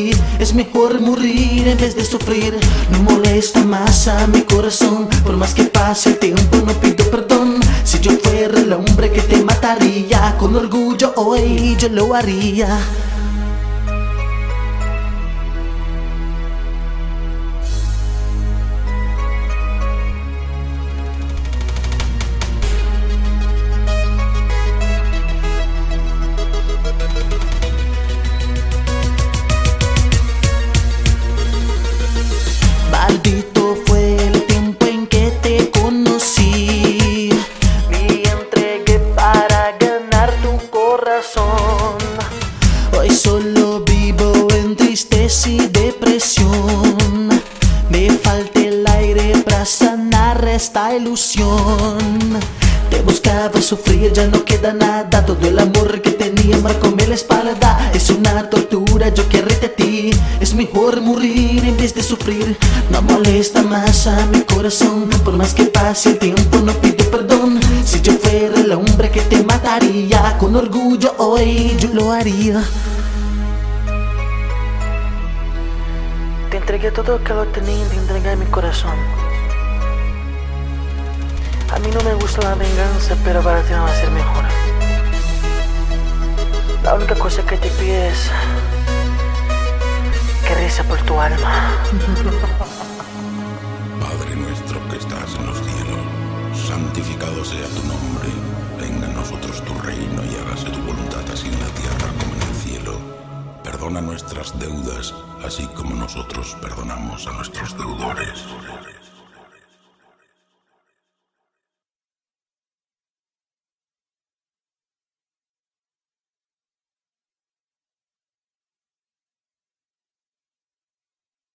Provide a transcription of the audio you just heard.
ti. Es mejor morir en vez de sufrir. No molesta más a mi corazón. Por más que pase el tiempo no pido perdón. Si yo fuera el hombre que te mataría, con orgullo hoy yo lo haría. Maldito fue el tiempo en que te conocí. Me entregué para ganar tu corazón. Hoy solo vivo en tristeza y depresión. Me falta el aire para sanar esta ilusión. Te buscaba sufrir, ya no queda nada. Todo el amor que tenía marcóme la espalda. Es una tortura, yo quiero de ti. Es mejor morir en vez de sufrir. No molesta más a mi corazón. Por más que pase el tiempo no pido perdón. Si yo fuera el hombre que te mataría, con orgullo hoy yo lo haría. Te entregué todo lo que lo tenía, te entregué mi corazón. A mí no me gusta la venganza, pero para ti no va a ser mejor. La única cosa que te pido es que reza por tu alma. Padre nuestro que estás en los cielos, santificado sea tu nombre. Venga a nosotros tu reino y hágase tu voluntad así en la tierra como en el cielo. Perdona nuestras deudas, así como nosotros perdonamos a nuestros deudores.